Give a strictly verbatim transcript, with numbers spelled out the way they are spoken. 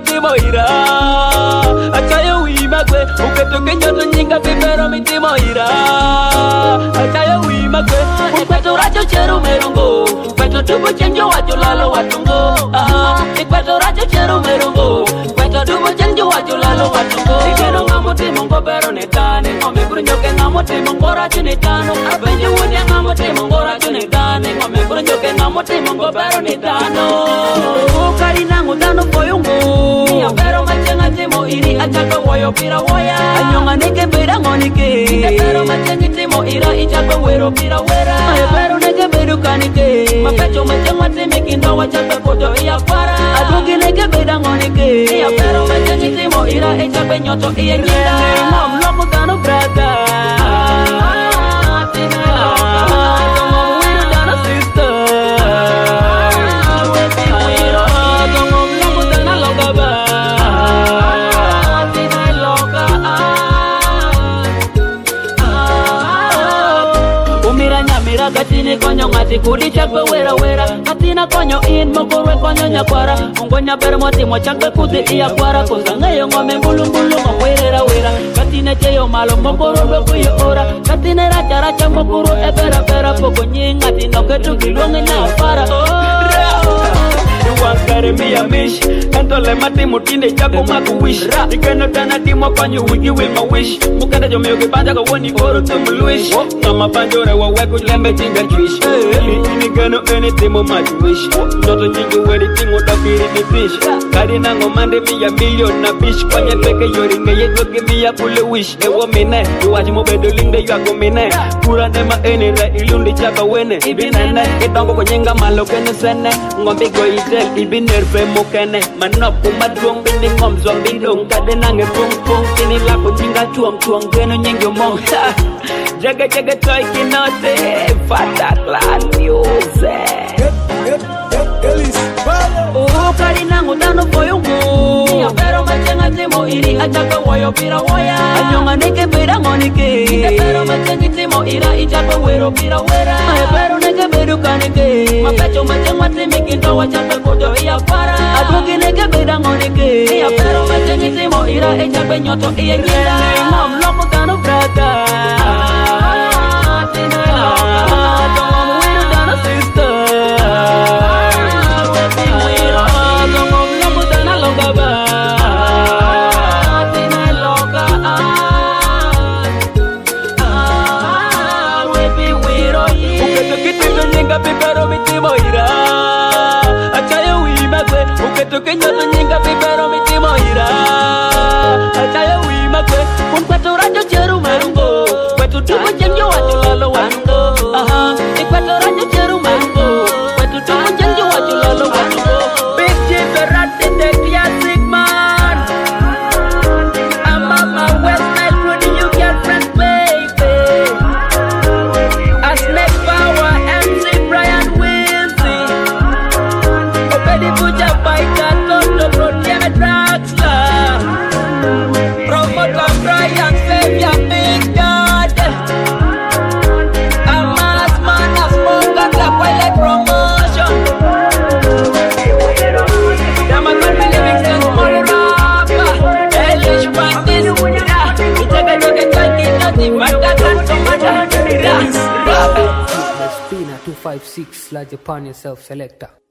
mitimo ira Achayo wima kwe Uketo kenyoto nyinga pipero mitimo ira Achayo wima kwe Ukweto racho cheru merongo Ukweto tubo chenjo wacho lalo watungo Ukweto racho cheru merongo Ukweto tubo chenjo wacho lalo watungo Ikero ngamo timo ngobero netane Ngome brunyoke ngamo timo ngoracho netano Abenye wunye ngamo timo ngoracho netane Ngome brunyoke ngamo timo ngobero netano Ukari nangu dano koyungu Niya pero machenga timo iri achako woyo pira woya Anyonga neke pera ngonike Niya pero machengi timo ira ichako wero pira wera Niya pero neke peru kanike Mapecho machenga timi kindo wachaka koto iya para Adugi neke pera ngonike Niya pero machengi timo ira ichako nyoto iya nyira Ngom loko dano brada Katine konyo ngati kudi chakwe wera wera Katina konyo in mokorwe konyo nyakwara Ungonya bermoti mo chakwe kuti iya kwara Kuzanga yo ngome mbulu mbulu ngwerera wera Katine cheyo malo mokorwe kuyo ora Katine racha racha mokuru ebera bera Poko nyinga tino ketu kilungi na para Wangare miya mish Kanto le mati mutinde chako maku wish Ikeno tana timo kwanyu wiki will my wish Mukanda jo meo kipanja kwa wani oro tumuluish Nama panjore wa weku lembe chinga juish Ini gano ene timo machu wish Noto nyingi wedi timo dapiri ni fish Kari nango mande miya million na fish Kwanye peke yori ngeye toki miya kule wish Ewa mine, yuwaji mo bedo lingde yuako mine Kura nema ene re ilundi chaka wene Ibinene, itongo kwenyenga malo kene sene Ngombi go itel Ibi nerve mokene Manopu madrong bindi ngom zombi dong Kade nange pung pung Kini lako jinga chuang chuang Geno nyengyo mong Jaga jaga toy kinote Fata clan music Oh kari nangu dano koyungu Niya pero machenga timo iri Achaka woyo pira woya Anyonga neke pera ngonike Niya pero machengi timo ira Ichaka wero pira wera Niya pero neke peru kanike Mapecho machenga timi kinto wachaka koto iya para Adugi neke pera ngonike Niya pero machengi timo ira Ichaka nyoto iya nyira Ngom loko dano brada Tina loka Tongom wiru dano sister Pipero mitimo ira Achayo wima kwe Uketo kenyoto nyinga pipero mitimo ira Achayo wima kwe Unkweto rajo cheru merungo Kwetu tumo jenjo wacho lalo wanungo Ikweto rajo cheru merungo Kwetu tumo jenjo wacho lalo wanungo Big Chief Rat in the classic man I'm on my West Nile Road you girlfriend baby I snake power Puja baita toto protege Draxler Promoter Brian Savior Big God Amas man a smoke la quelle promotion Dama con mi living small rapper Elish Bandis Itaka toke tanki noti Maka tanto mata Spina two five six La Japan yourself selector